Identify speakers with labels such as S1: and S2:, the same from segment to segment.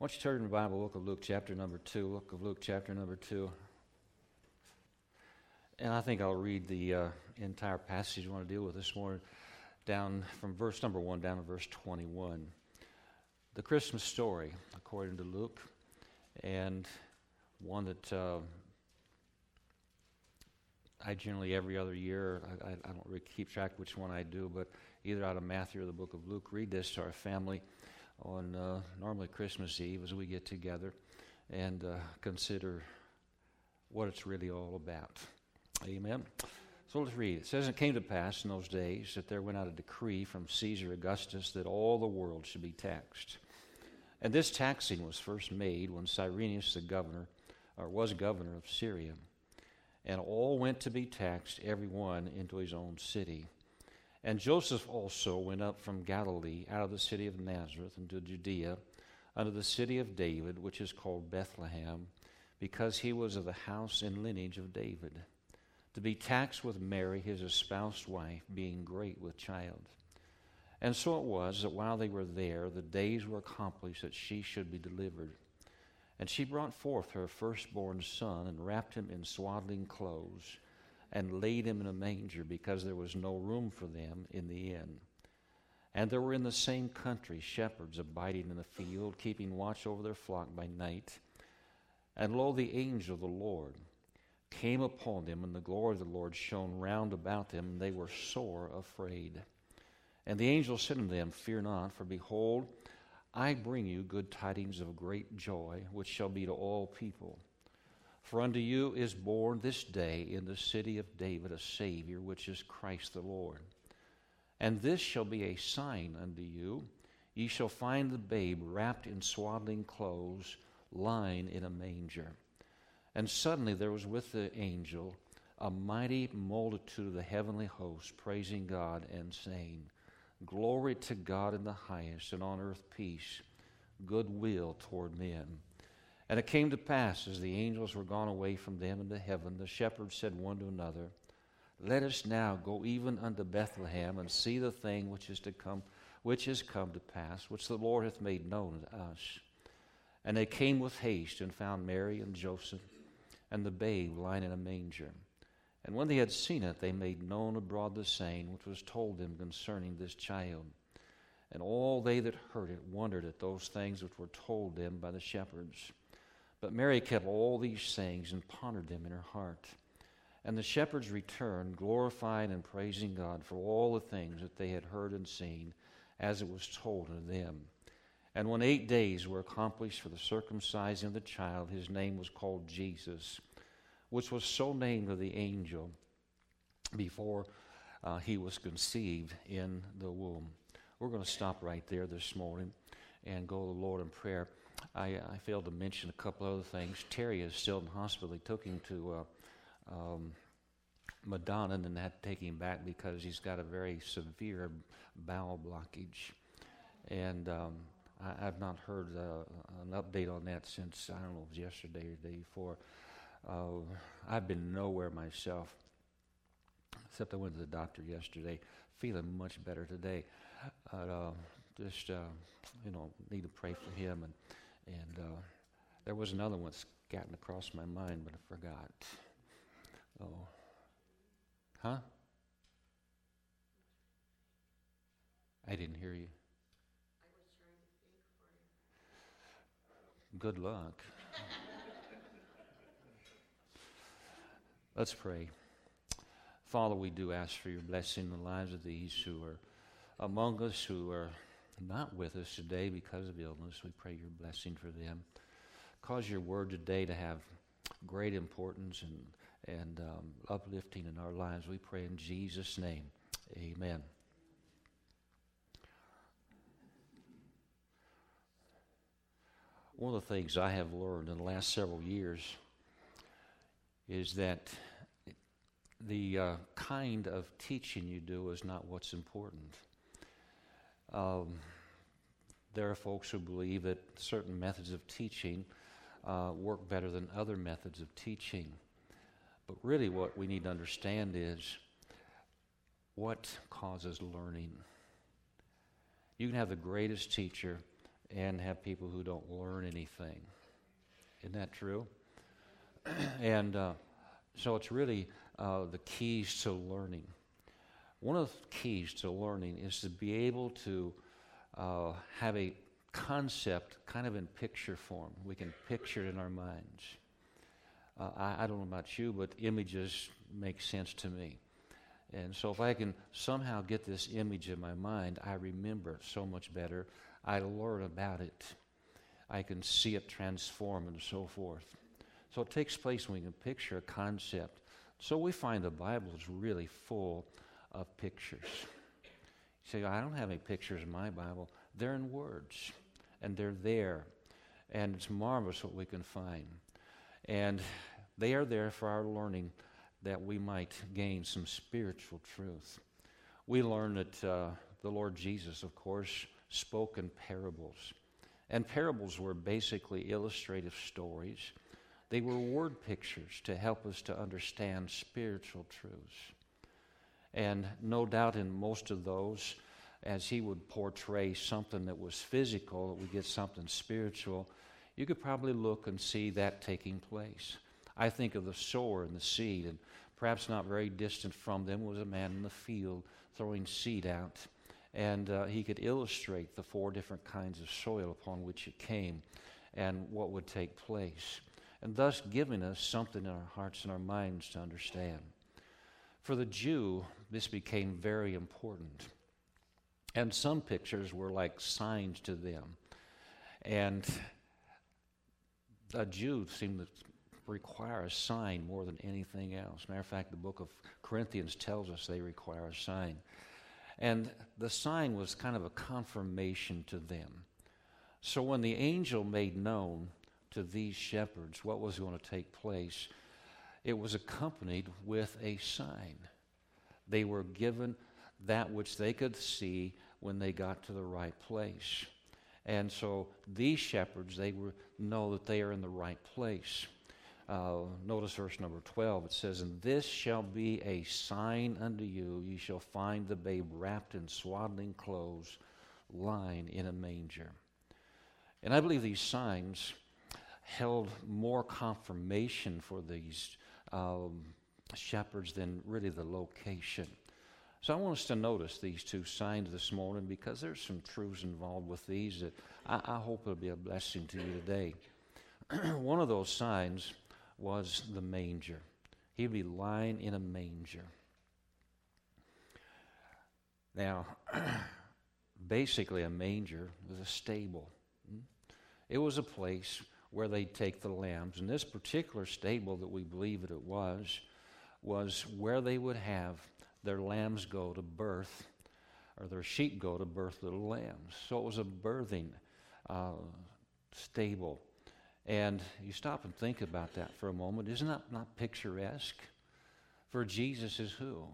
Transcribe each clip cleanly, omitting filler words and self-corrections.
S1: Why don't you turn in the Bible, Book of Luke, chapter number 2. Book of Luke, chapter number 2. And I think I'll read the entire passage I want to deal with this morning, down from verse number 1 down to verse 21. The Christmas story, according to Luke, and one that I generally every other year, I don't really keep track which one I do, but either out of Matthew or the book of Luke, read this to our family on normally Christmas Eve as we get together and consider what it's really all about. Amen. So let's read. It says, "It came to pass in those days that there went out a decree from Caesar Augustus that all the world should be taxed. And this taxing was first made when Cyrenius was governor of Syria. And all went to be taxed, every one into his own city. And Joseph also went up from Galilee out of the city of Nazareth into Judea, unto the city of David, which is called Bethlehem, because he was of the house and lineage of David, to be taxed with Mary, his espoused wife, being great with child. And so it was that while they were there, the days were accomplished that she should be delivered. And she brought forth her firstborn son, and wrapped him in swaddling clothes, and laid him in a manger, because there was no room for them in the inn. And there were in the same country shepherds abiding in the field, keeping watch over their flock by night. And lo, the angel of the Lord came upon them, and the glory of the Lord shone round about them, and they were sore afraid. And the angel said unto them, Fear not, for behold, I bring you good tidings of great joy, which shall be to all people. For unto you is born this day in the city of David a Savior, which is Christ the Lord. And this shall be a sign unto you. Ye shall find the babe wrapped in swaddling clothes, lying in a manger. And suddenly there was with the angel a mighty multitude of the heavenly host, praising God and saying, Glory to God in the highest, and on earth peace, goodwill toward men. And it came to pass, as the angels were gone away from them into heaven, the shepherds said one to another, Let us now go even unto Bethlehem, and see the thing which is come to pass, which the Lord hath made known unto us. And they came with haste, and found Mary and Joseph, and the babe lying in a manger. And when they had seen it, they made known abroad the saying which was told them concerning this child. And all they that heard it wondered at those things which were told them by the shepherds. But Mary kept all these sayings, and pondered them in her heart. And the shepherds returned, glorifying and praising God for all the things that they had heard and seen, as it was told unto them. And when 8 days were accomplished for the circumcising of the child, his name was called Jesus, which was so named of the angel before he was conceived in the womb. We're going to stop right there this morning and go to the Lord in prayer. I failed to mention a couple other things. Terry is still in hospital. They took him to Madonna and had to take him back because he's got a very severe bowel blockage. And I've not heard an update on that since, I don't know, it was yesterday or the day before. I've been nowhere myself, except I went to the doctor yesterday, feeling much better today. Just need to pray for him. And there was another one scattered across my mind, but I forgot. Oh. Huh? I didn't hear you.
S2: I was trying to think for you.
S1: Good luck. Let's pray. Father, we do ask for your blessing in the lives of these who are among us, who are not with us today because of illness. We pray your blessing for them. Cause your word today to have great importance and uplifting in our lives. We pray in Jesus' name. Amen. One of the things I have learned in the last several years is that the kind of teaching you do is not what's important. There are folks who believe that certain methods of teaching work better than other methods of teaching. But really what we need to understand is what causes learning. You can have the greatest teacher and have people who don't learn anything. Isn't that true? And so it's really the keys to learning. One of the keys to learning is to be able to have a concept kind of in picture form. We can picture it in our minds. I don't know about you, but images make sense to me. And so if I can somehow get this image in my mind, I remember it so much better. I learn about it. I can see it transform and so forth. So it takes place when we can picture a concept. So we find the Bible is really full of pictures. You say, I don't have any pictures in my Bible. They're in words, and they're there. And it's marvelous what we can find. And they are there for our learning, that we might gain some spiritual truth. We learn that the Lord Jesus, of course, spoke in parables. And parables were basically illustrative stories. They were word pictures to help us to understand spiritual truths. And no doubt in most of those, as he would portray something that was physical, that we get something spiritual, you could probably look and see that taking place. I think of the sower and the seed, and perhaps not very distant from them was a man in the field throwing seed out. And he could illustrate the 4 different kinds of soil upon which it came and what would take place, and thus giving us something in our hearts and our minds to understand. For the Jew, this became very important. And some pictures were like signs to them. And a Jew seemed to require a sign more than anything else. Matter of fact, the book of Corinthians tells us they require a sign. And the sign was kind of a confirmation to them. So when the angel made known to these shepherds what was going to take place, it was accompanied with a sign. They were given that which they could see when they got to the right place. And so these shepherds, they know that they are in the right place. Notice verse number 12. It says, "And this shall be a sign unto you. You shall find the babe wrapped in swaddling clothes, lying in a manger." And I believe these signs held more confirmation for these shepherds than really the location. So I want us to notice these 2 signs this morning, because there's some truths involved with these that I hope it'll be a blessing to you today. One of those signs was the manger. He'd be lying in a manger. Now, basically a manger was a stable. It was a place where they'd take the lambs. And this particular stable that we believe that it was where they would have their lambs go to birth, or their sheep go to birth little lambs. So it was a birthing stable. And you stop and think about that for a moment. Isn't that not picturesque? For Jesus is who?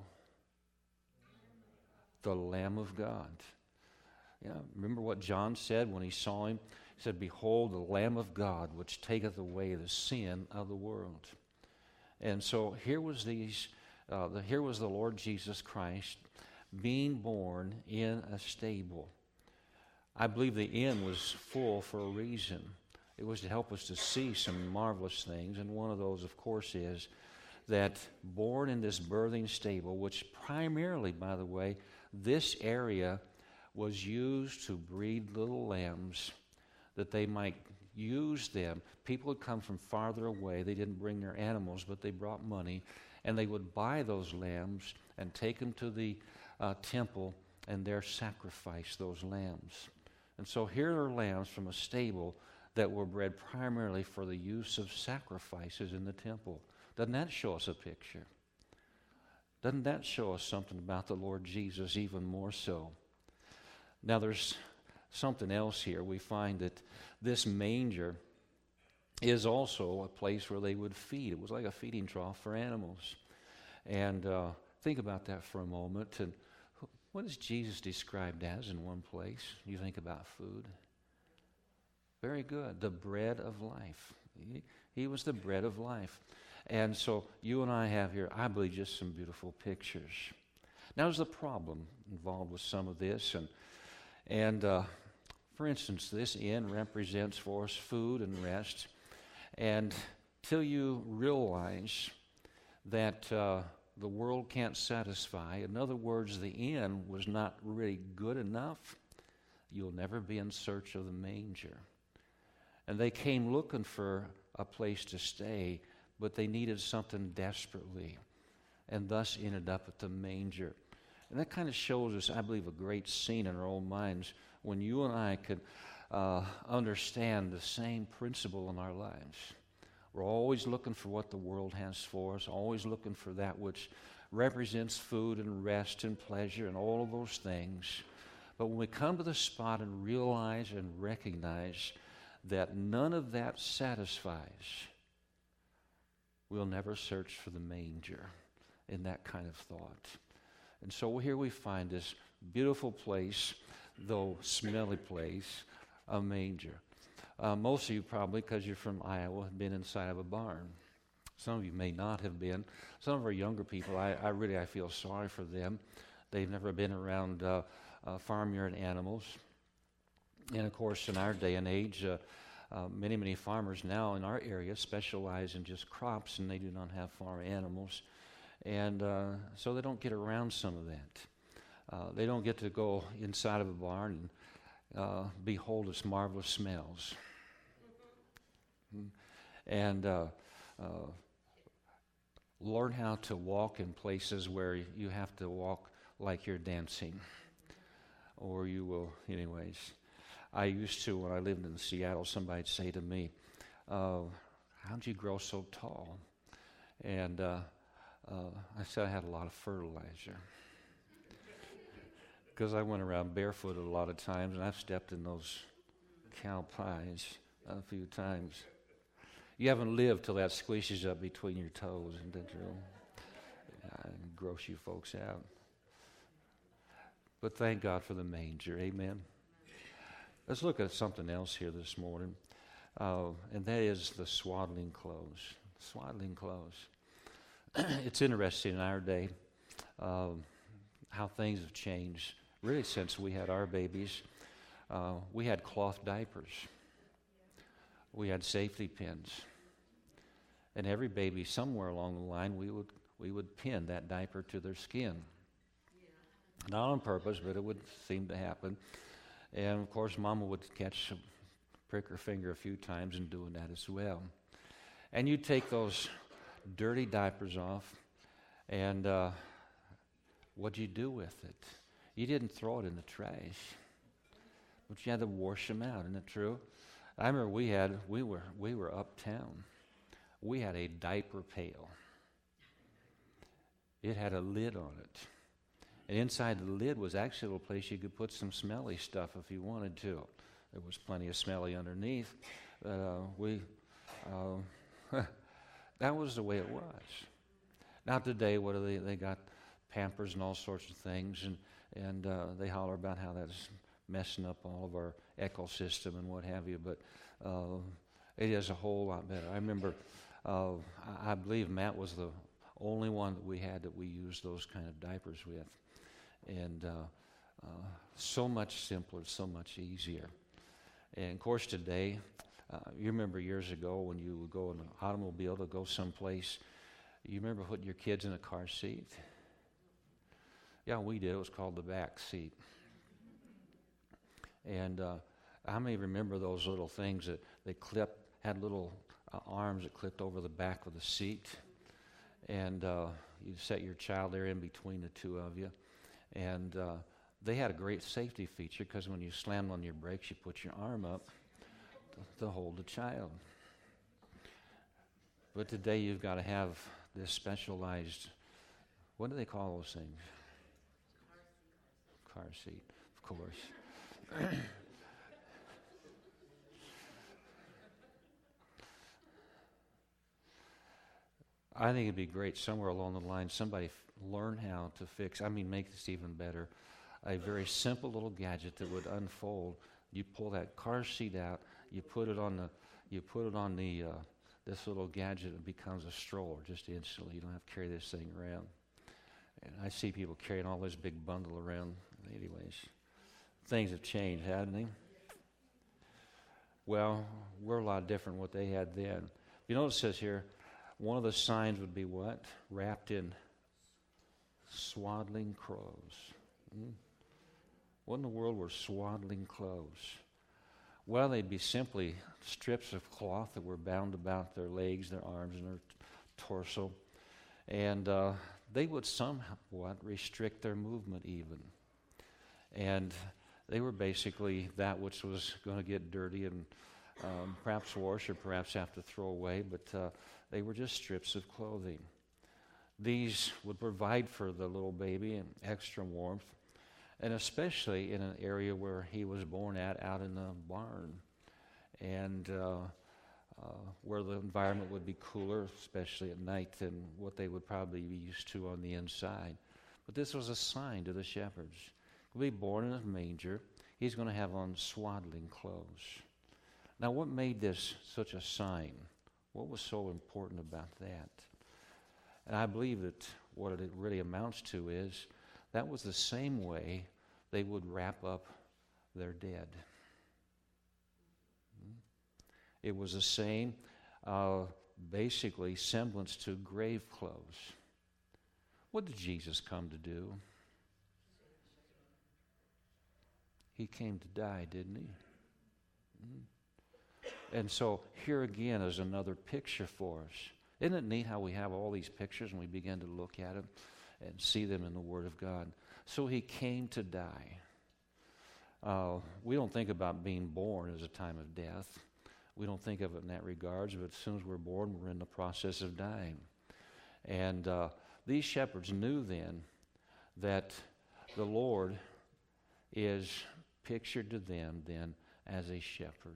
S1: The Lamb of God. Yeah, remember what John said when he saw him? He said, "Behold, the Lamb of God, which taketh away the sin of the world." And so here was the Lord Jesus Christ being born in a stable. I believe the inn was full for a reason. It was to help us to see some marvelous things, and one of those, of course, is that born in this birthing stable, which primarily, by the way, this area was used to breed little lambs, that they might use them. People would come from farther away. They didn't bring their animals, but they brought money, and they would buy those lambs and take them to the temple and there sacrifice those lambs. And so here are lambs from a stable that were bred primarily for the use of sacrifices in the temple. Doesn't that show us a picture? Doesn't that show us something about the Lord Jesus even more so? Now there's something else here. We find that this manger is also a place where they would feed. It was like a feeding trough for animals. And think about that for a moment. And what is Jesus described as in one place? You think about food. Very good. The bread of life. He was the bread of life. And so you and I have here, I believe, just some beautiful pictures. Now there's a problem involved with some of this. And For instance, this inn represents for us food and rest. And till you realize that the world can't satisfy, in other words, the inn was not really good enough, you'll never be in search of the manger. And they came looking for a place to stay, but they needed something desperately, and thus ended up at the manger. And that kind of shows us, I believe, a great scene in our own minds when you and I could understand the same principle in our lives. We're always looking for what the world has for us, always looking for that which represents food and rest and pleasure and all of those things. But when we come to the spot and realize and recognize that none of that satisfies, we'll never search for the manger in that kind of thought. And so here we find this beautiful place, though smelly place, a manger. Most of you probably, because you're from Iowa, have been inside of a barn. Some of you may not have been. Some of our younger people, I feel sorry for them. They've never been around farmyard animals. And of course, in our day and age, many farmers now in our area specialize in just crops, and they do not have farm animals. And so they don't get around some of that. They don't get to go inside of a barn and behold its marvelous smells. And learn how to walk in places where you have to walk like you're dancing, or you will, anyways. I used to, when I lived in Seattle, somebody'd say to me, how'd you grow so tall? And I said I had a lot of fertilizer. Because I went around barefooted a lot of times, and I've stepped in those cow pies a few times. You haven't lived till that squishes up between your toes, and that gross you folks out. But thank God for the manger, amen. Let's look at something else here this morning, and that is the swaddling clothes. Swaddling clothes. It's interesting in our day how things have changed. Really, since we had our babies, we had cloth diapers. We had safety pins. And every baby, somewhere along the line, we would pin that diaper to their skin. Not on purpose, but it would seem to happen. And of course, Mama would prick her finger a few times in doing that as well. And you'd take those dirty diapers off, and what'd you do with it? You didn't throw it in the trash, but you had to wash them out. Isn't it true? I remember we were uptown. We had a diaper pail. It had a lid on it. And inside the lid was actually a little place you could put some smelly stuff if you wanted to. There was plenty of smelly underneath. That was the way it was. Now today, what do they got Pampers and all sorts of things, and they holler about how that's messing up all of our ecosystem and what have you, but it is a whole lot better. I remember, I believe Matt was the only one that we had that we used those kind of diapers with, and so much simpler, so much easier. And of course today, you remember years ago when you would go in an automobile to go someplace, you remember putting your kids in a car seat? Yeah, we did. It was called the back seat. And how many remember those little things that they had little arms that clipped over the back of the seat? And you set your child there in between the two of you. And they had a great safety feature because when you slammed on your brakes, you put your arm up to hold the child. But today you've got to have this specialized, what do they call those things? Car seat, of course. I think it'd be great somewhere along the line somebody learn how to make this even better. A very simple little gadget that would unfold. You pull that car seat out, you put it on this little gadget, it becomes a stroller just instantly. You don't have to carry this thing around. And I see people carrying all this big bundle around. Anyways, things have changed, haven't they? Well, we're a lot different than what they had then. You notice it says here, one of the signs would be what? Wrapped in swaddling clothes. What in the world were swaddling clothes? Well, they'd be simply strips of cloth that were bound about their legs, their arms, and their torso. And they would somewhat restrict their movement even. And they were basically that which was going to get dirty and perhaps wash or perhaps have to throw away, but they were just strips of clothing. These would provide for the little baby an extra warmth, and especially in an area where he was born out in the barn, and where the environment would be cooler, especially at night, than what they would probably be used to on the inside. But this was a sign to the shepherds. He'll be born in a manger. He's going to have on swaddling clothes. Now, what made this such a sign? What was so important about that? And I believe that what it really amounts to is that was the same way they would wrap up their dead. It was the same, basically, semblance to grave clothes. What did Jesus come to do? He came to die, didn't he? And so here again is another picture for us. Isn't it neat how we have all these pictures and we begin to look at them and see them in the Word of God? So he came to die. We don't think about being born as a time of death. We don't think of it in that regards, but as soon as we're born, we're in the process of dying. And these shepherds knew then that the Lord is pictured to them then as a shepherd.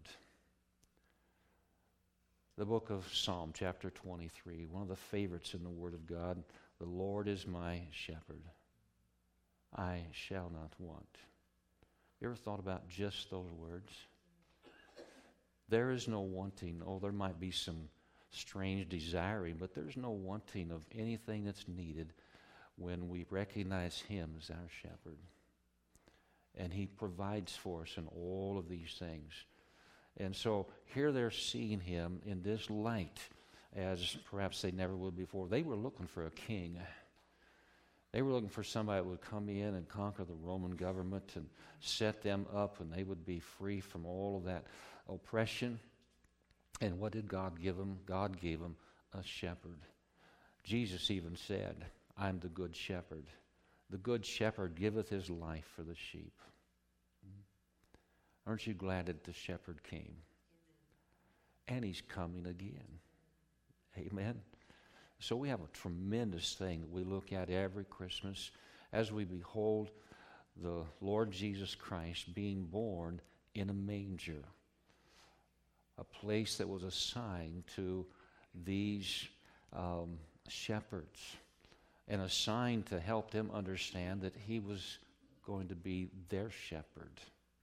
S1: The book of Psalm, chapter 23, one of the favorites in the Word of God, the Lord is my shepherd. I shall not want. You ever thought about just those words? There is no wanting. Oh, there might be some strange desiring, but there's no wanting of anything that's needed when we recognize Him as our shepherd. And He provides for us in all of these things. And so here they're seeing Him in this light as perhaps they never would before. They were looking for a king. They were looking for somebody that would come in and conquer the Roman government and set them up, and they would be free from all of that oppression. And what did God give them? God gave them a shepherd. Jesus even said, I'm the good shepherd. The good shepherd giveth his life for the sheep. Aren't you glad that the shepherd came? And he's coming again. Amen. So we have a tremendous thing that we look at every Christmas as we behold the Lord Jesus Christ being born in a manger, a place that was assigned to these shepherds, and a sign to help them understand that he was going to be their shepherd.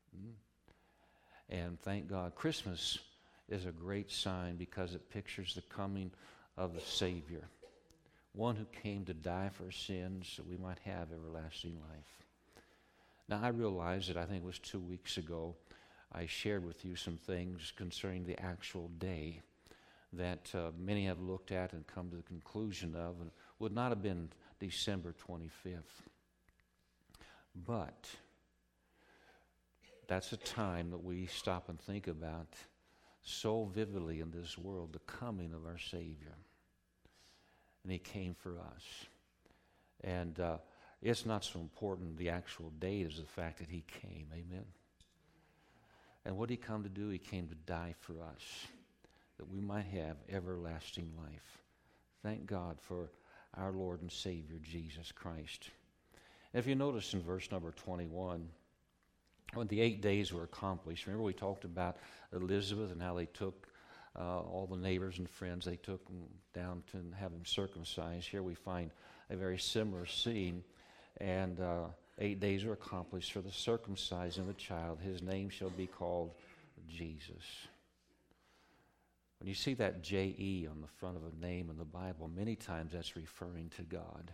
S1: And thank God, Christmas is a great sign because it pictures the coming of the Savior, one who came to die for sins so we might have everlasting life. Now, I realize that I think it was 2 weeks ago I shared with you some things concerning the actual day that many have looked at and come to the conclusion of, and would not have been December 25th. But that's a time that we stop and think about so vividly in this world, the coming of our Savior. And He came for us. And it's not so important the actual date as the fact that He came. Amen. And what did He come to do? He came to die for us, that we might have everlasting life. Thank God for our Lord and Savior, Jesus Christ. If you notice in verse number 21, when the 8 days were accomplished, remember we talked about Elizabeth and how they took all the neighbors and friends, they took them down to have him circumcised. Here we find a very similar scene, and 8 days were accomplished for the circumcising of the child. His name shall be called Jesus. When you see that J-E on the front of a name in the Bible, many times that's referring to God.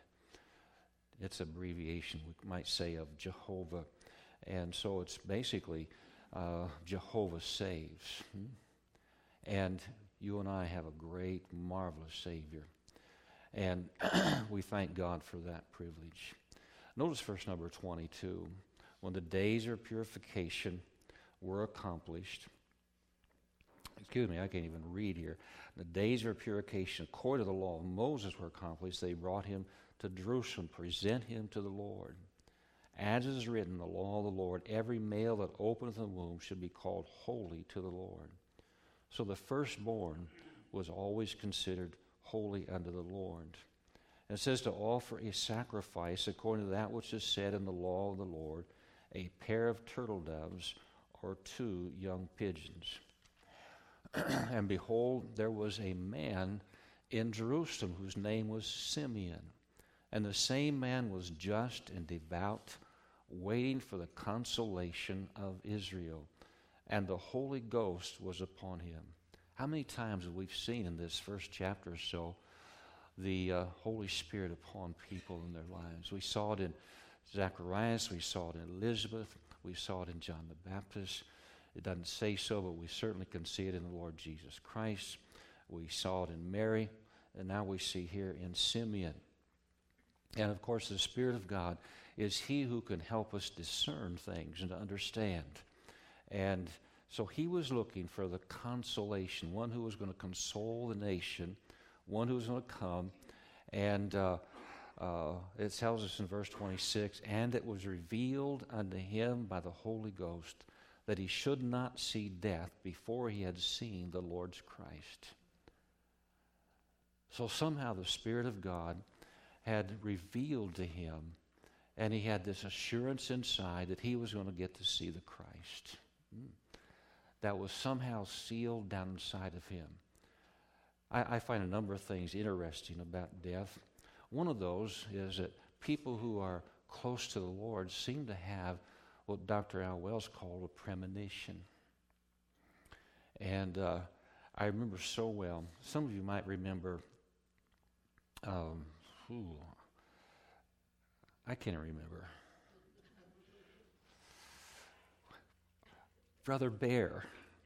S1: It's abbreviation, we might say, of Jehovah. And so it's basically Jehovah saves. And you and I have a great, marvelous Savior. And we thank God for that privilege. Notice verse number 22. When the days of purification were accomplished, excuse me, I can't even read here. The days of purification according to the law of Moses were accomplished. They brought him to Jerusalem, present him to the Lord. As is written in the law of the Lord, every male that openeth the womb should be called holy to the Lord. So the firstborn was always considered holy unto the Lord. And it says to offer a sacrifice according to that which is said in the law of the Lord, a pair of turtle doves or 2 young pigeons. And behold, there was a man in Jerusalem whose name was Simeon. And the same man was just and devout, waiting for the consolation of Israel. And the Holy Ghost was upon him. How many times have we seen in this first chapter or so the Holy Spirit upon people in their lives? We saw it in Zacharias, we saw it in Elizabeth, we saw it in John the Baptist. It doesn't say so, but we certainly can see it in the Lord Jesus Christ. We saw it in Mary, and now we see here in Simeon. And of course, the Spirit of God is He who can help us discern things and to understand. And so He was looking for the consolation, one who was going to console the nation, one who was going to come. And it tells us in verse 26, and it was revealed unto him by the Holy Ghost that he should not see death before he had seen the Lord's Christ. So somehow the Spirit of God had revealed to him, and he had this assurance inside that he was going to get to see the Christ. That was somehow sealed down inside of him. I find a number of things interesting about death. One of those is that people who are close to the Lord seem to have what Dr. Al Wells called a premonition. And I remember so well, some of you might remember, I can't remember. Brother Bear.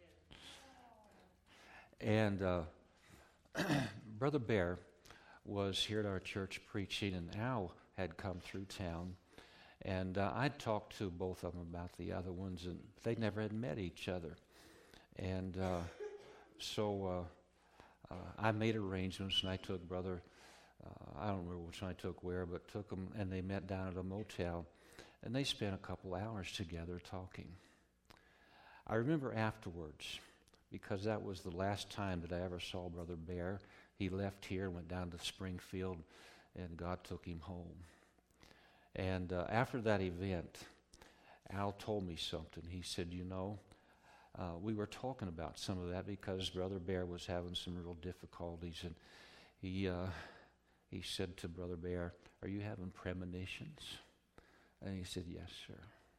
S1: And Brother Bear was here at our church preaching, and Al had come through town. And I'd talked to both of them about the other ones, and they never had met each other. And so I made arrangements, and I took Brother, I don't remember which one I took where, but took them, and they met down at a motel. And they spent a couple hours together talking. I remember afterwards, because that was the last time that I ever saw Brother Bear. He left here and went down to Springfield, and God took him home. And after that event, Al told me something. He said, we were talking about some of that because Brother Bear was having some real difficulties. And he said to Brother Bear, "Are you having premonitions?" And he said, "Yes, sir."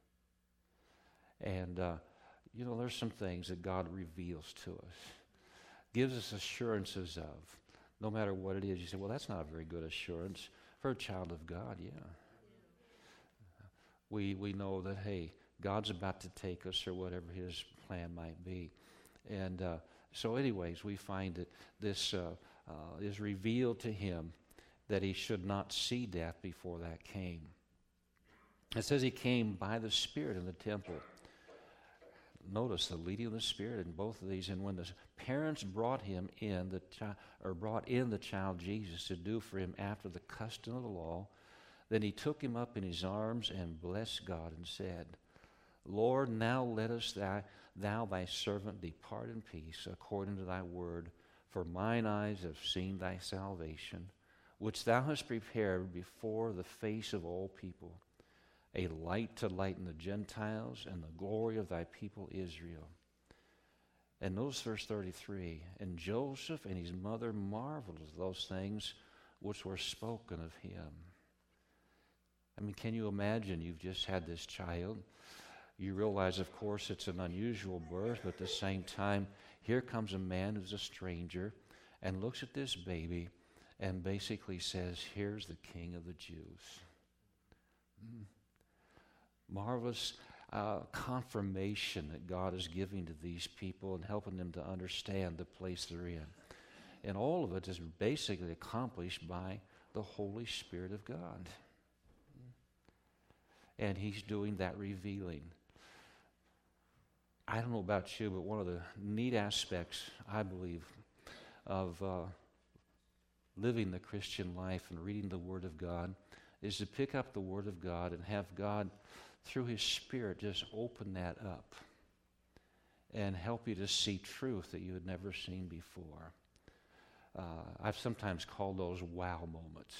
S1: And, there's some things that God reveals to us, gives us assurances of, no matter what it is. You say, well, that's not a very good assurance. For a child of God, yeah. We know that, hey, God's about to take us or whatever His plan might be. And so anyways, we find that this is revealed to him that he should not see death before that came. It says he came by the Spirit in the temple. Notice the leading of the Spirit in both of these. And when the parents brought him in, brought in the child Jesus to do for him after the custom of the law, then he took him up in his arms and blessed God and said, Lord, now lettest thou thy servant depart in peace according to thy word, for mine eyes have seen thy salvation, which thou hast prepared before the face of all people, a light to lighten the Gentiles and the glory of thy people Israel. And notice verse 33, and Joseph and his mother marveled at those things which were spoken of him. I mean, can you imagine you've just had this child? You realize, of course, it's an unusual birth, but at the same time, here comes a man who's a stranger and looks at this baby and basically says, here's the King of the Jews. Marvelous. confirmation that God is giving to these people and helping them to understand the place they're in. And all of it is basically accomplished by the Holy Spirit of God. And He's doing that revealing. I don't know about you, but one of the neat aspects, I believe, of living the Christian life and reading the Word of God is to pick up the Word of God and have God, through His Spirit, just open that up and help you to see truth that you had never seen before. I've sometimes called those wow moments.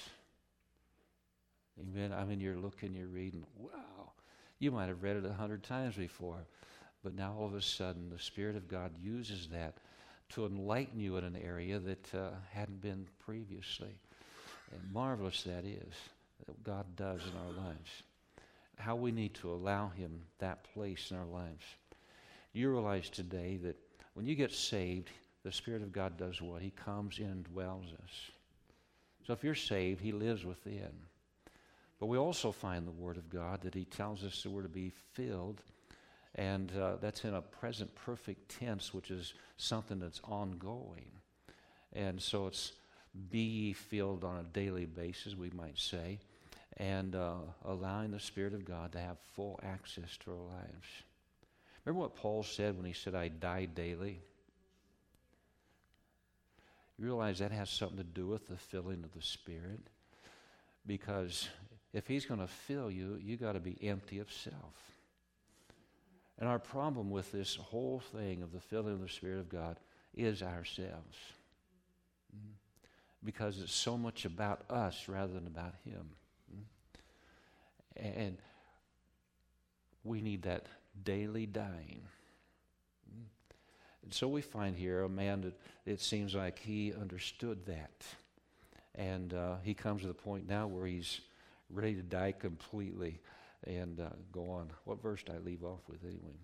S1: Amen. I mean, you're looking, you're reading, wow. You might have read it 100 times before, but now all of a sudden the Spirit of God uses that to enlighten you in an area that hadn't been previously. And marvelous that is, that God does in our lives. How we need to allow Him that place in our lives. You realize today that when you get saved, the Spirit of God does what? He comes in and dwells us. So if you're saved, He lives within. But we also find the Word of God that He tells us that we're to be filled, and that's in a present perfect tense, which is something that's ongoing. And so it's be filled on a daily basis, we might say, and allowing the Spirit of God to have full access to our lives. Remember what Paul said when he said, I die daily? You realize that has something to do with the filling of the Spirit, because if He's going to fill you, you got to be empty of self. And our problem with this whole thing of the filling of the Spirit of God is ourselves. Because it's so much about us rather than about Him. And we need that daily dying. And so we find here a man that it seems like he understood that. And he comes to the point now where he's ready to die completely and go on. What verse did I leave off with anyway?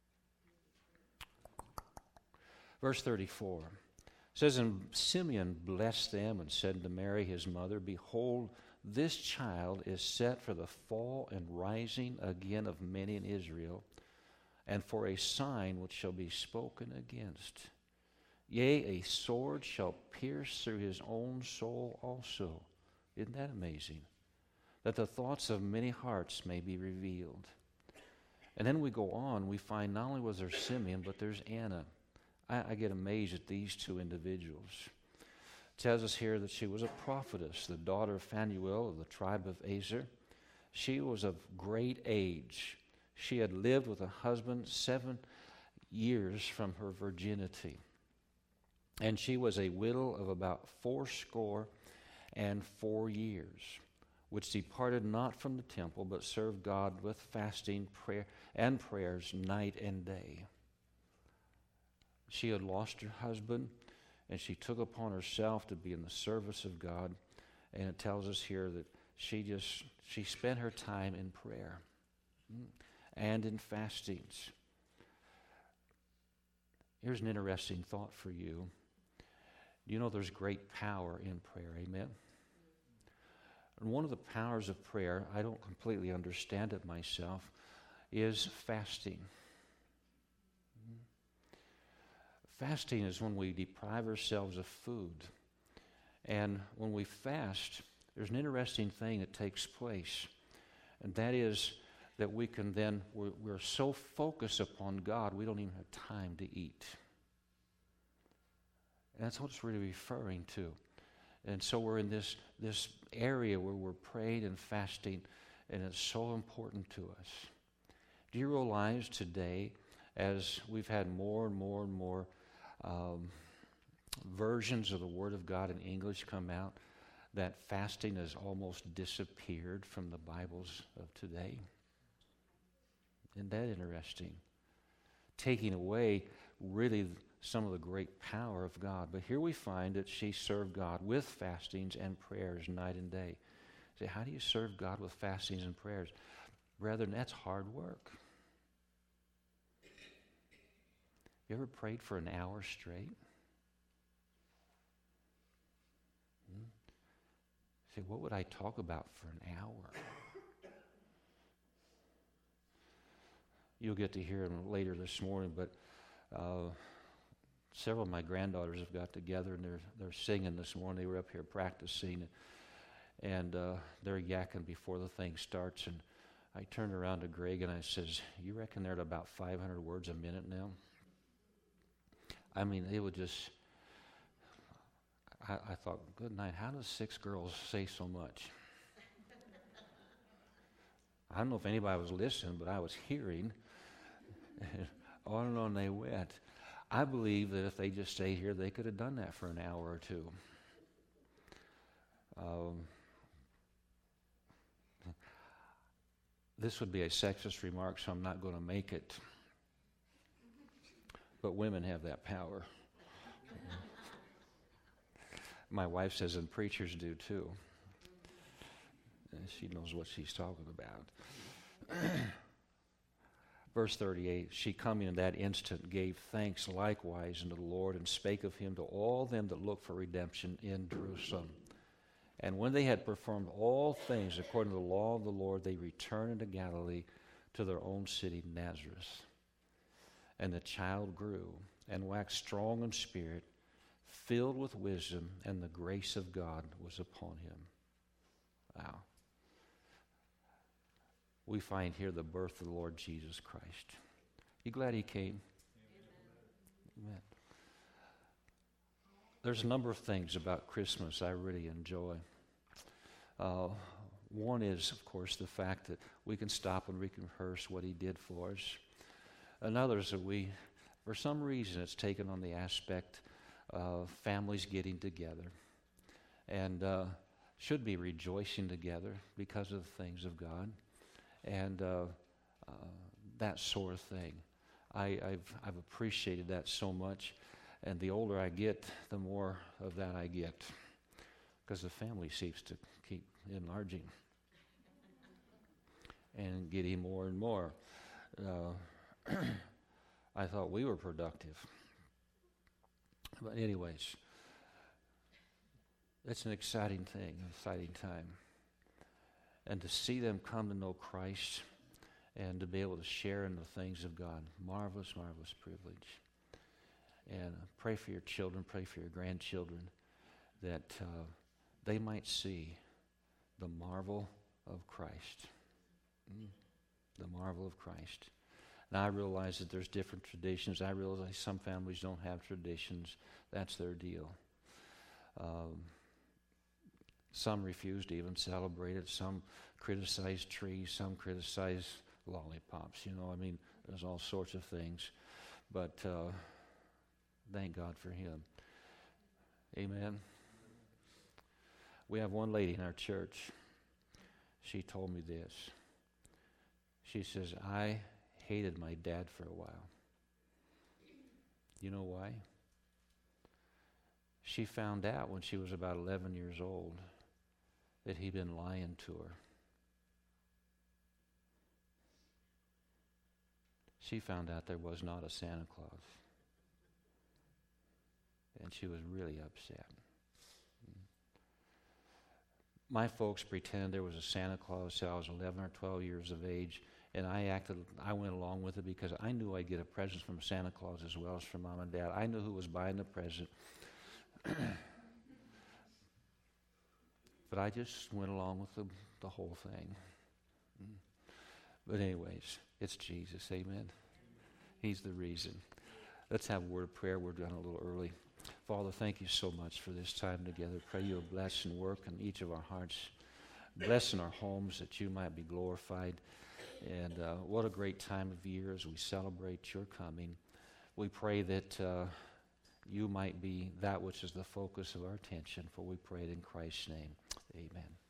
S1: Verse 34 says, And Simeon blessed them and said to Mary his mother, Behold, this child is set for the fall and rising again of many in Israel, and for a sign which shall be spoken against. Yea, a sword shall pierce through his own soul also. Isn't that amazing? That the thoughts of many hearts may be revealed. And then we go on, we find not only was there Simeon, but there's Anna. I get amazed at these two individuals. It tells us here that she was a prophetess, the daughter of Phanuel of the tribe of Aser. She was of great age. She had lived with a husband 7 years from her virginity. And she was a widow of about 84 years, which departed not from the temple, but served God with fasting, prayer, and prayers night and day. She had lost her husband, and she took upon herself to be in the service of God. And it tells us here that she spent her time in prayer and in fastings. Here's an interesting thought for you. You know there's great power in prayer, amen? And one of the powers of prayer, I don't completely understand it myself, is fasting. Fasting is when we deprive ourselves of food. And when we fast, there's an interesting thing that takes place. And that is that we can then, we're so focused upon God, we don't even have time to eat. And that's what it's really referring to. And so we're in this area where we're praying and fasting, and it's so important to us. Do you realize today, as we've had more and more and more versions of the Word of God in English come out, that fasting has almost disappeared from the Bibles of today? Isn't that interesting? Taking away really some of the great power of God. But here we find that she served God with fastings and prayers night and day. Say, how do you serve God with fastings and prayers? Brethren, that's hard work. You ever prayed for an hour straight? Say, what would I talk about for an hour? you'll get to hear them later this morning, but several of my granddaughters have got together, and they're singing this morning. They were up here practicing, and they're yakking before the thing starts. And I turned around to Greg and I says, "You reckon they're at about 500 words a minute now?" I mean, they would just. I thought, good night. How does 6 girls say so much? I don't know if anybody was listening, but I was hearing. On and on they went. I believe that if they just stayed here, they could have done that for an hour or two. This would be a sexist remark, so I'm not going to make it. But women have that power. My wife says, and preachers do too. And she knows what she's talking about. Verse 38, she coming in that instant gave thanks likewise unto the Lord, and spake of him to all them that look for redemption in Jerusalem. And when they had performed all things according to the law of the Lord, they returned into Galilee to their own city Nazareth. And the child grew and waxed strong in spirit, filled with wisdom, and the grace of God was upon him. Wow. We find here the birth of the Lord Jesus Christ. You glad he came? Amen. There's a number of things about Christmas I really enjoy. One is, of course, the fact that we can stop and rehearse what he did for us. Another is that we, for some reason, it's taken on the aspect of families getting together and should be rejoicing together because of the things of God and that sort of thing. I've appreciated that so much, and the older I get, the more of that I get, because the family seems to keep enlarging and getting more and more. I thought we were productive. But anyways, it's an exciting thing, an exciting time. And to see them come to know Christ and to be able to share in the things of God, marvelous, marvelous privilege. And pray for your children, pray for your grandchildren, that they might see the marvel of Christ. The marvel of Christ. Now, I realize that there's different traditions. I realize some families don't have traditions. That's their deal. Some refuse to even celebrate it. Some criticize trees. Some criticize lollipops. You know, I mean, there's all sorts of things. But thank God for him. Amen. We have one lady in our church. She told me this. She says, I hated my dad for a while. You know why? She found out when she was about 11 years old that he'd been lying to her. She found out there was not a Santa Claus. And she was really upset. My folks pretended there was a Santa Claus till I was 11 or 12 years of age, and I went along with it because I knew I'd get a present from Santa Claus as well as from Mom and Dad. I knew who was buying the present. But I just went along with the whole thing. But anyways, it's Jesus, amen? He's the reason. Let's have a word of prayer. We're done a little early. Father, thank you so much for this time together. Pray you'll bless and work in each of our hearts. Bless in our homes that you might be glorified. And what a great time of year as we celebrate your coming. We pray that you might be that which is the focus of our attention, for we pray it in Christ's name. Amen.